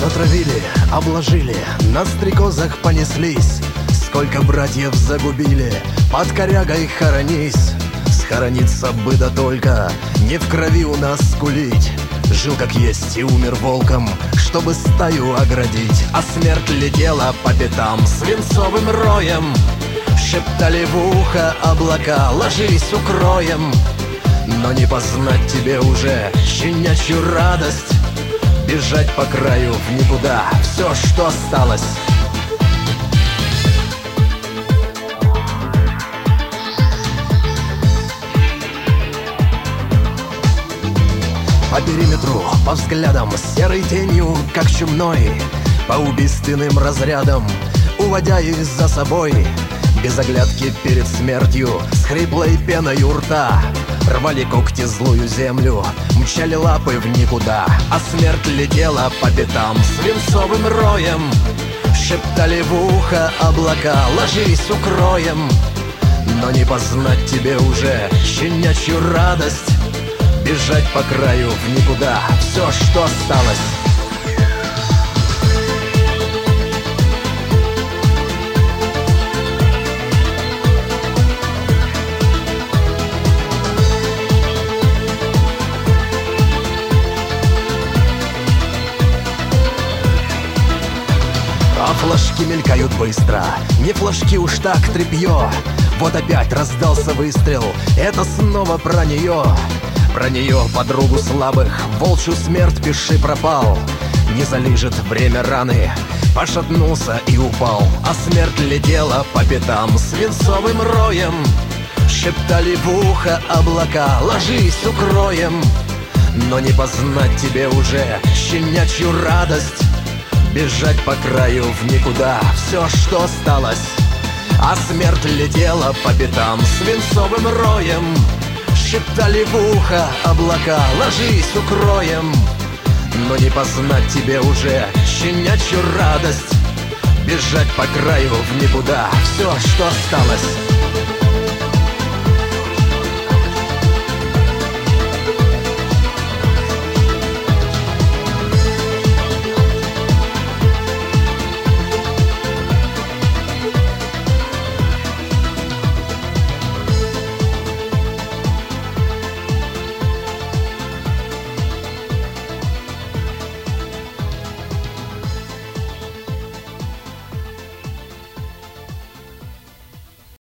Отравили, обложили, на стрекозах понеслись. Сколько братьев загубили, под корягой хоронись. Схорониться бы да только, не в крови у нас скулить. Жил как есть и умер волком, чтобы стаю оградить. А смерть летела по пятам свинцовым роем. Шептали в ухо облака: ложись, укроем. Но не познать тебе уже щенячью радость, бежать по краю в никуда все, что осталось. По периметру, по взглядам, серой тенью, как чумной, по убийственным разрядам, уводя их за собой. Без оглядки перед смертью, с хриплой пеной у рта, рвали когти злую землю, мчали лапы в никуда. А смерть летела по пятам свинцовым роем. Шептали в ухо облака: ложись, укроем. Но не познать тебе уже щенячью радость, бежать по краю в никуда все, что осталось. А флажки мелькают быстро, не флажки уж так, тряпье. Вот опять раздался выстрел, это снова про нее. Про нее, подругу слабых, волчью смерть пиши пропал. Не залижет время раны, пошатнулся и упал. А смерть летела по пятам свинцовым роем. Шептали в ухо облака: ложись, укроем. Но не познать тебе уже щенячью радость, бежать по краю в никуда все, что осталось. А смерть летела по пятам свинцовым роем. Шептали в ухо облака: ложись, укроем. Но не познать тебе уже щенячью радость, бежать по краю в никуда все, что осталось.